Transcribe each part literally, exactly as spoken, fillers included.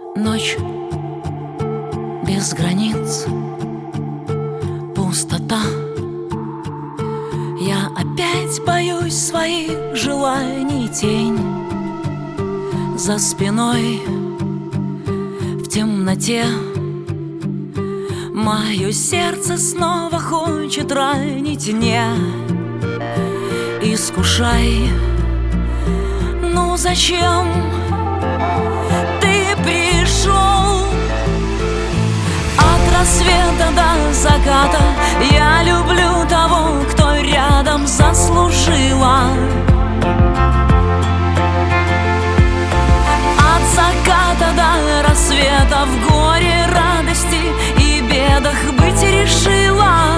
Ночь без границ, пустота. Я опять боюсь своих желаний, тень за спиной в темноте. Мое сердце снова хочет ранить, не искушай. Ну зачем ты пришел? От рассвета до заката я люблю того, кто рядом, заслужила. От заката до рассвета в горе, радости и бедах быть решила.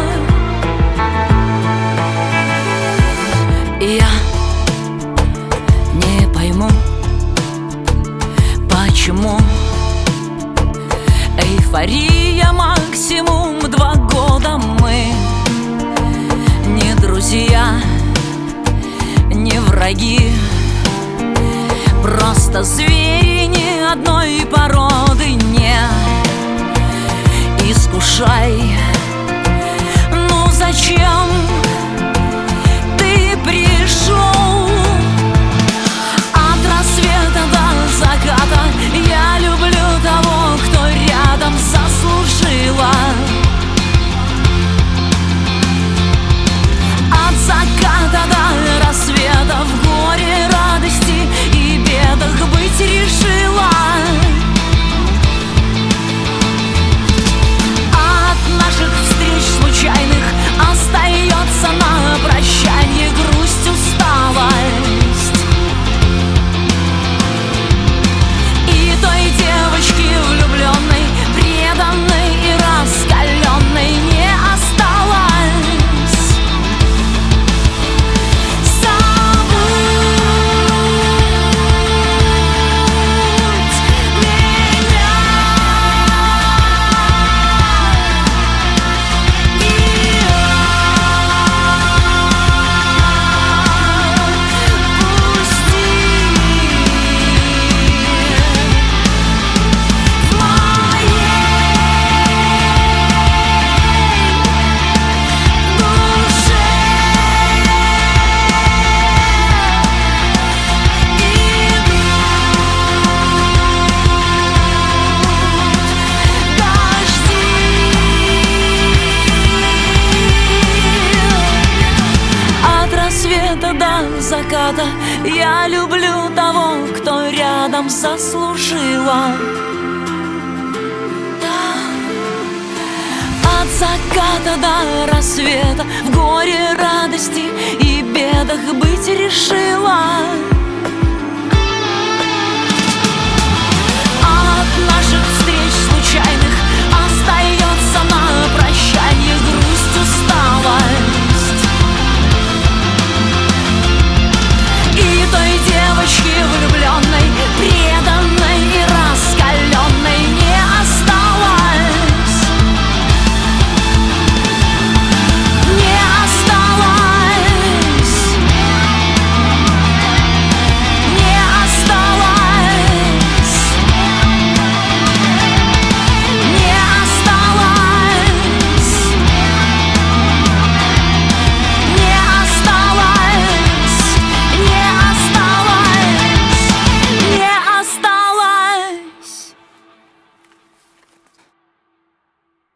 И я не пойму, почему эйфория максимум два года. Мы не друзья, не враги, просто звери ни одной породы. Не искушай. Ну зачем ты пришел? От рассвета до заката я люблю того, кто рядом, заслужила. От заката до рассвета в горе, радости и бедах быть решила. От наших встреч случайных остается на прощанье грусть, усталость. И той девочки влюбленной, преданной и раскаленной не осталось. До заката я люблю того, кто рядом, заслужила. От заката до рассвета в горе, радости и бедах быть решила.